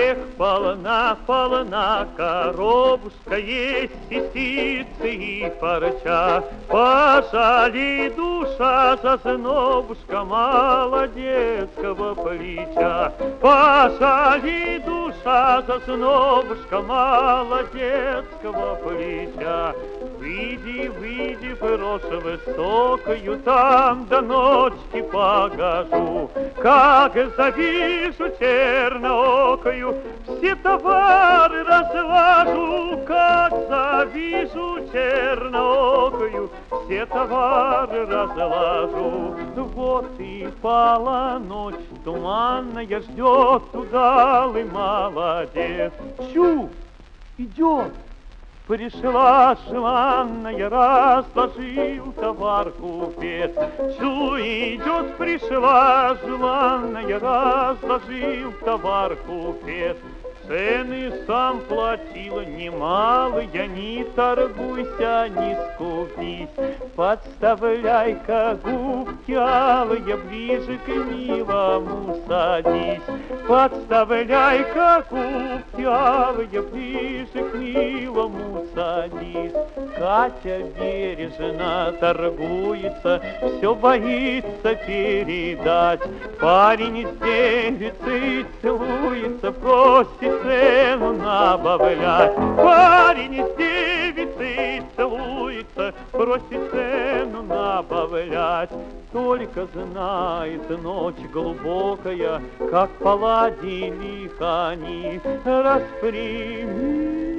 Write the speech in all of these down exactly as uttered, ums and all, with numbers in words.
Эх, полна, полна коробушка, есть сисицы и парча. Пожалей, душа, за знобушка молодецкого плеча. Пожалей, душа, за знобушка молодецкого плеча. Выйди, выйди, брошь высокую, там до ночки погожу. Как завижу черноокою, все товары разложу. Как завижу черноокою, все товары разложу. Вот и пала ночь туманная, ждет удалый молодец. Чу, идет. Пришла желанная, разложил товар купец. Чу, идет, пришла желанная, разложил товар купец. Цены сам платил немалые, не торгуйся, не скупись. Подставляй-ка губки алые, ближе к милому садись. Подставляй-ка губки алые, ближе к милому садись. Катя бережно торгуется, все боится передать. Парень с девицей целуется, просит цену набавлять. Парень с девицей целуется, просит цену набавлять. Только знает ночь глубокая, как поладили они. Распрями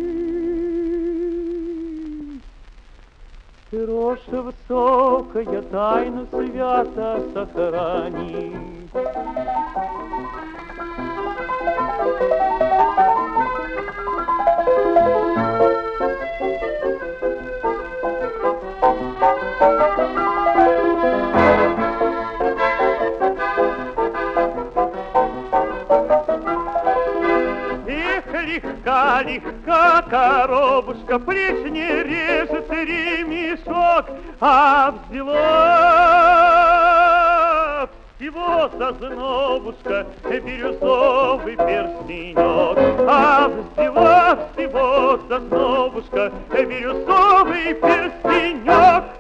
рожь высокая, тайну свято сохрани. Легка, легка коробушка, плечь не режет ремешок, а взяла всего зазнобушка бирюзовый перстенек. А взяла всего зазнобушка бирюзовый перстенек.